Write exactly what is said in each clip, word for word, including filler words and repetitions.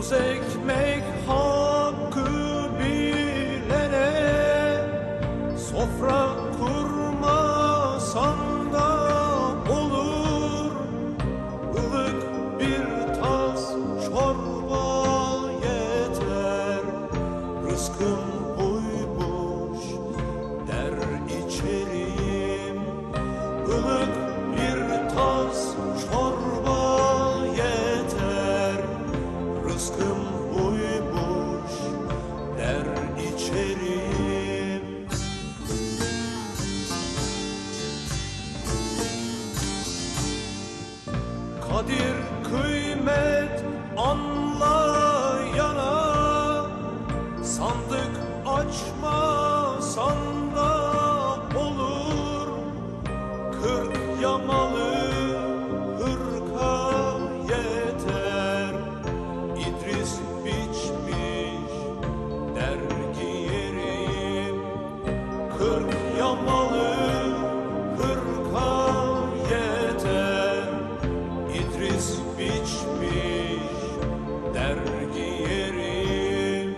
Tuz ekmek hakkı bilene, sofra kurmasan da olur. Ilık bir tas çorba yeter, rızkım buymuş der içerim. Ilık bir tas çorba yeter, rızkım buymuş der içerim. Kadir kıymet anlayana, sandık açmasan da olur. Kırk yamalı hırka yeter, İdris biçmiş der giyerim. Kırk yamalı hırka yeter, İdris biçmiş der giyerim.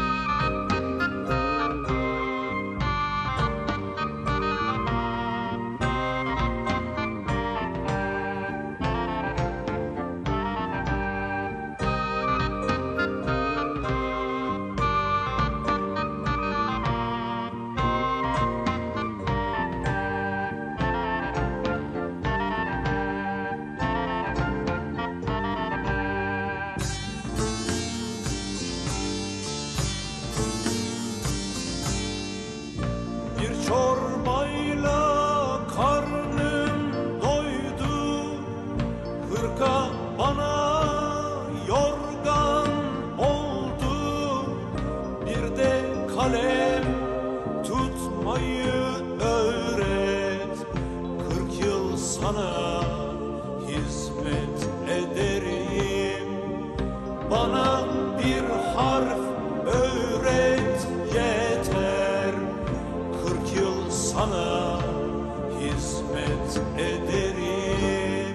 Bir çorbayla karnım doydu, hırka bana yorgan oldu. Bir de kalem tutmayı öğret, kırk yıl sana hizmet ederim. Bana bir harf öğret yeter, kırk yıl sana hizmet ederim.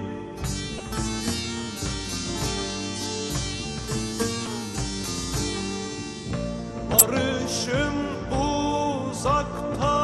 Barışım uzakta